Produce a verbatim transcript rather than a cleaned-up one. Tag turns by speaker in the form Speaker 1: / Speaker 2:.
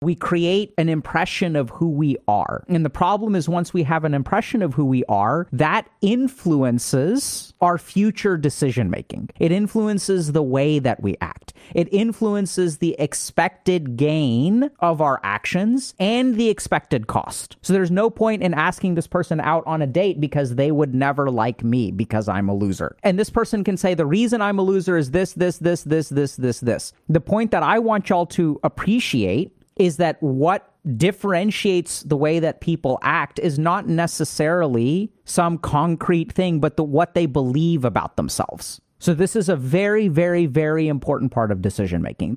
Speaker 1: We create an impression of who we are. And the problem is once we have an impression of who we are, that influences our future decision making. It influences the way that we act. It influences the expected gain of our actions and the expected cost. So there's no point in asking this person out on a date because they would never like me because I'm a loser. And this person can say, the reason I'm a loser is this, this, this, this, this, this, this. The point that I want y'all to appreciate is that what differentiates the way that people act is not necessarily some concrete thing, but the what they believe about themselves. So this is a very, very, very important part of decision making.